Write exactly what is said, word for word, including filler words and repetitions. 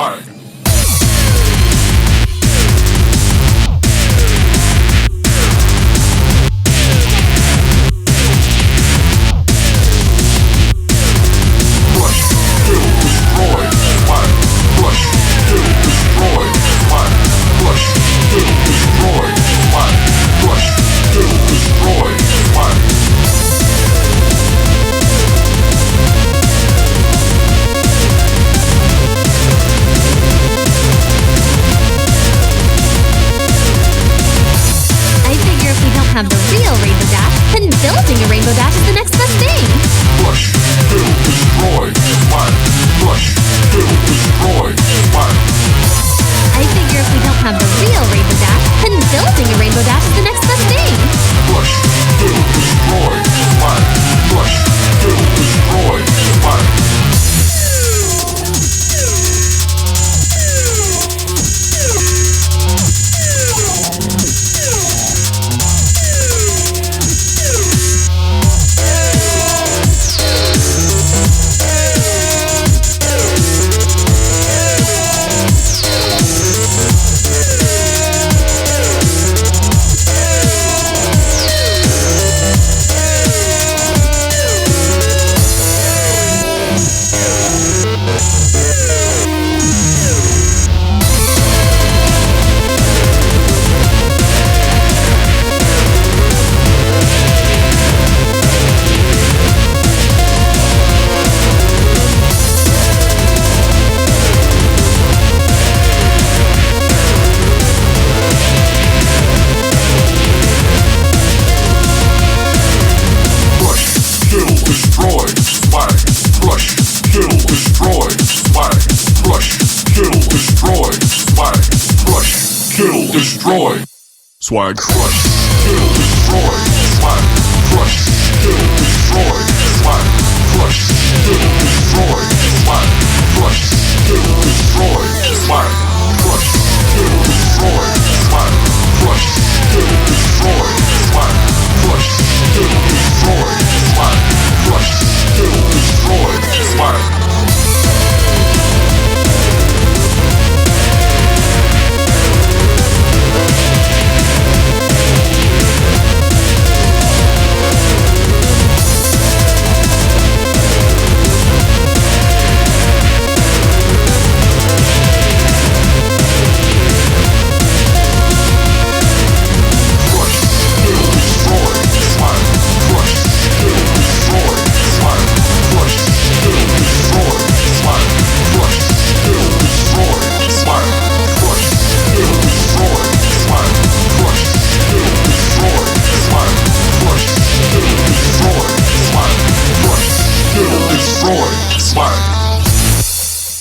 swag. Have the real Rainbow Dash, then building a Rainbow Dash is the next best thing. Crush, kill, destroy, swag. Crush, kill, destroy, swag. I figure if we don't have the real Rainbow Dash, then building a Rainbow Dash is the next best thing. Crush, kill, destroy, swag. Crush, kill, destroy, swag. Destroy, swag, crush, kill, destroy, swag, crush, kill, destroy, swag, crush, kill, destroy, swag, crush, kill, destroy, swag.